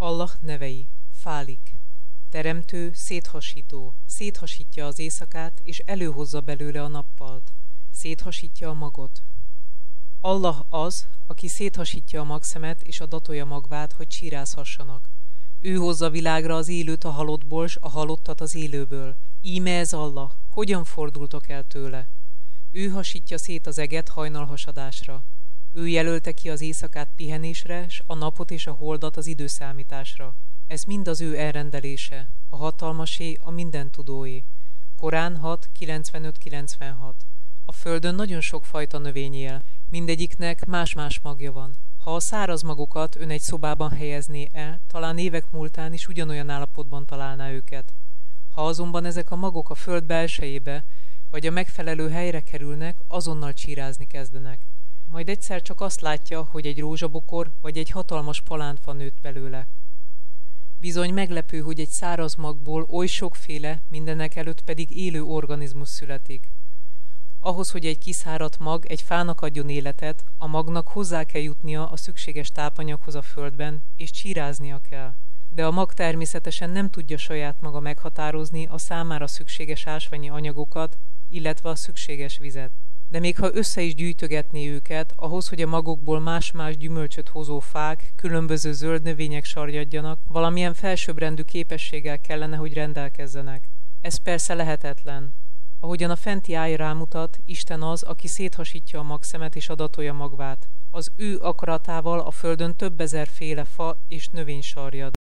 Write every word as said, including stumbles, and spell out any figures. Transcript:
Allah nevei. Fálik. Teremtő, széthasító. Széthasítja az éjszakát, és előhozza belőle a nappalt. Széthasítja a magot. Allah az, aki széthasítja a magszemet és a datolja magvát, hogy csírázhassanak. Ő hozza világra az élőt a halottból, s a halottat az élőből. Íme ez Allah, hogyan fordultok el tőle? Ő hasítja szét az eget hajnalhasadásra. Ő jelölte ki az éjszakát pihenésre, s a napot és a holdat az időszámításra. Ez mind az ő elrendelése, a hatalmasé, a mindentudóé. Korán hat, kilencvenöt kilencvenhat. A földön nagyon sok fajta növény él, mindegyiknek más-más magja van. Ha a száraz magokat ön egy szobában helyezné el, talán évek múltán is ugyanolyan állapotban találná őket. Ha azonban ezek a magok a föld belsejébe, vagy a megfelelő helyre kerülnek, azonnal csírázni kezdenek. Majd egyszer csak azt látja, hogy egy rózsabokor vagy egy hatalmas palántfa nőtt belőle. Bizony meglepő, hogy egy száraz magból oly sokféle, mindenek előtt pedig élő organizmus születik. Ahhoz, hogy egy kiszáradt mag egy fának adjon életet, a magnak hozzá kell jutnia a szükséges tápanyaghoz a földben, és csíráznia kell. De a mag természetesen nem tudja saját maga meghatározni a számára szükséges ásványi anyagokat, illetve a szükséges vizet. De még ha össze is gyűjtögetné őket, ahhoz, hogy a magokból más-más gyümölcsöt hozó fák, különböző zöld növények sarjadjanak, valamilyen felsőbbrendű képességgel kellene, hogy rendelkezzenek. Ez persze lehetetlen. Ahogyan a fenti áj rámutat, Isten az, aki széthasítja a magszemet és adatolja magvát. Az ő akaratával a földön több ezer féle fa és növény sarjad.